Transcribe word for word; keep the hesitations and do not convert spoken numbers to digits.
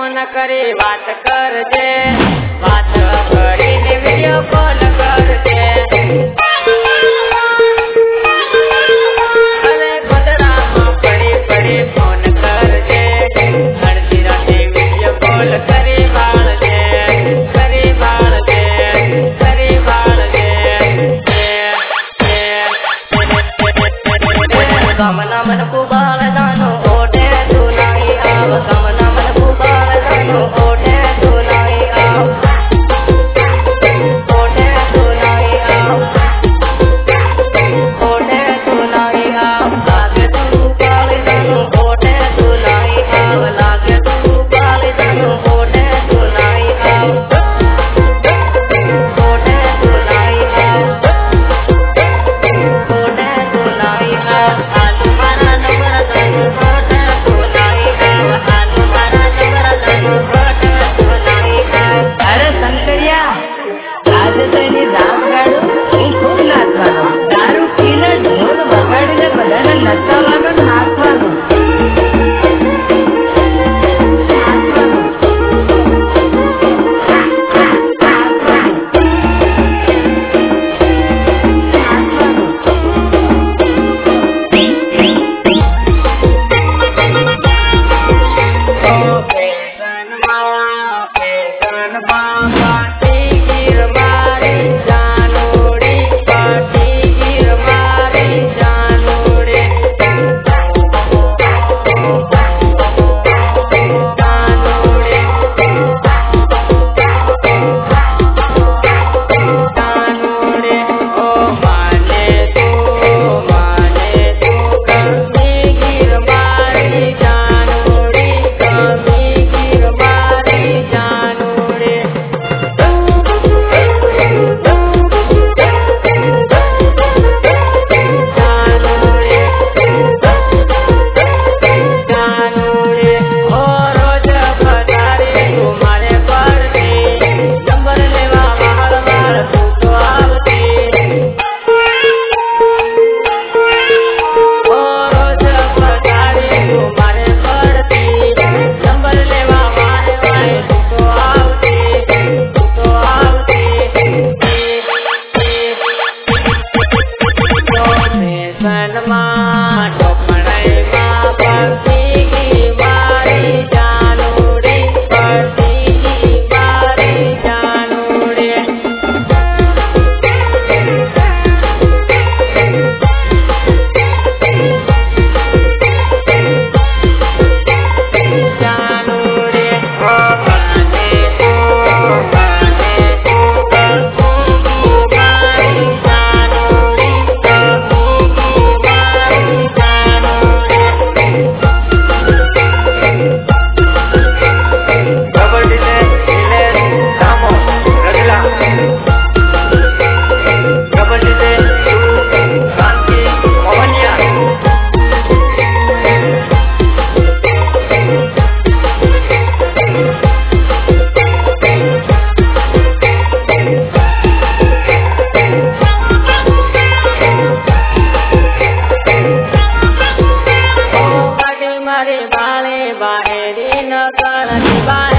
phone करे बात करजे बात करीने वीडियो कॉल करजे अरे गोदरामां पड़ी पड़ी फोन करजे अर्धी राते वीडियो कॉल करे बाळजे करे बाळजे करे बाळजे कामना मन को बाळ दानो ओटे तुलाई आव कामना मन को बाळ दानो ओटे तुलाई आव ओटे तुलाई आव ओटे तुलाई आव लागे तू बाळ दानो ओटे तुलाई आव लागे तू बाळ दानो ओटे तुलाई आव ओटे तुलाई आव ओटे तुलाई आव अरे शंकरिया आज तो एनी रात गाड़ू हूँ खूब नाचवानो दारू पीने ढोल वगाड़ीने बधाने नचावવાનો नाचवानो बाले बाहेरी न कळती बाहेरी